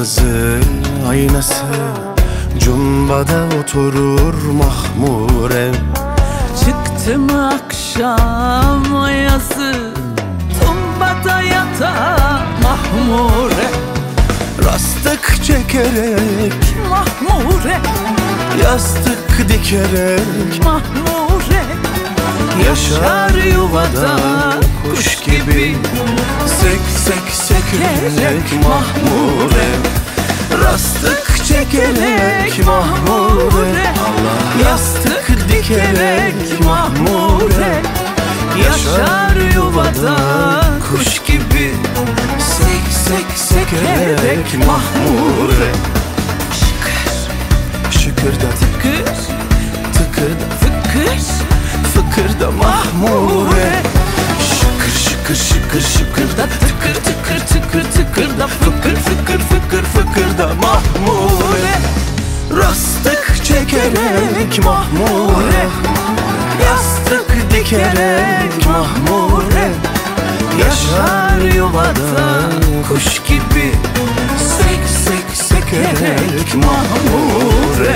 kırmızı aynası, cumbada oturur mahmure. Çıktı mı akşam ayazı, tumbada yatar mahmure. Rastık çekerek Mahmure, yastık dikerek mahmure. yaşar yuvada kuş gibi. Sek sek sekerek mahmure. Rastık çekerek mahmure. Yastık dikerek mahmure. Yaşar yuvada kuş gibi. Sek sek sekerek mahmure. Şıkır şıkırda Tıkır tıkırda fıkır fıkırda mahmure. Şıkır şıkır şıkır şıkırda tıkır tıkır tıkır tıkır da fıkır fıkır fıkır fıkırda mahmure. Rastık çekerek mahmure. Yastık dikerek mahmure. Yaşar yuvada kuş gibi. Sek sek sekerek mahmure.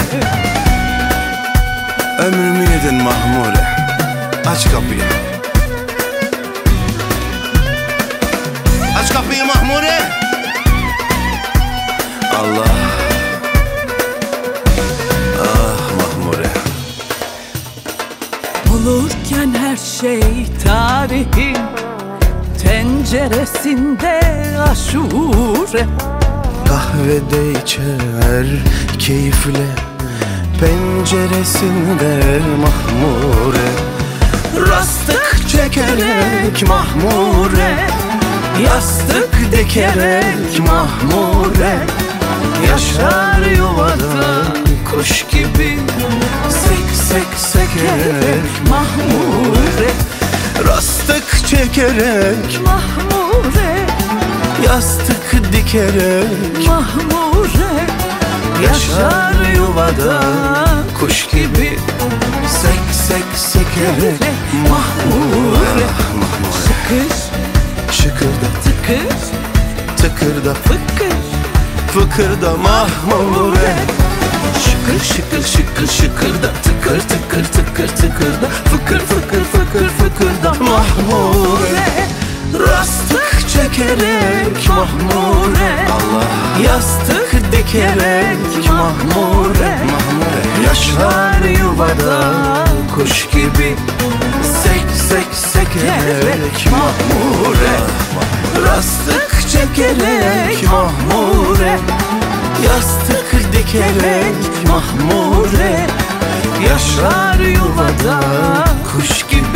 Ömrümü yedin mahmure. Aç kapıyı. Aç kapıyı mahmure. Allah. Ah mahmure. Olurken her şey tarihin tenceresinde aşure. Kahvede içer keyifle, penceresinde mahmure. Rastık çekerek mahmure. Yastık dikerek mahmure. Yaşar yuvada kuş gibi. Sek sek sekerek mahmure. Rastık çekerek Mahmure, yastık dikerek mahmure. yaşar yuvada kuş gibi. Sek sek sekerek mahmure. Mahmure. Şıkır Şıkırda tıkır tıkırda fıkır fıkırda mahmure. Şıkır şıkır şıkır şıkırda tıkır tıkır tıkır tıkırda fıkır fıkır fıkır fıkırda mahmure. Rastık çekerek mahmure. Allah. Yastık dikerek mahmure. Mahmure. Yaşar yuvada kuş gibi. Sek sek sekerek mahmure. Rastık çekerek mahmure. Yastık dikerek mahmure. Yaşar yuvada kuş gibi.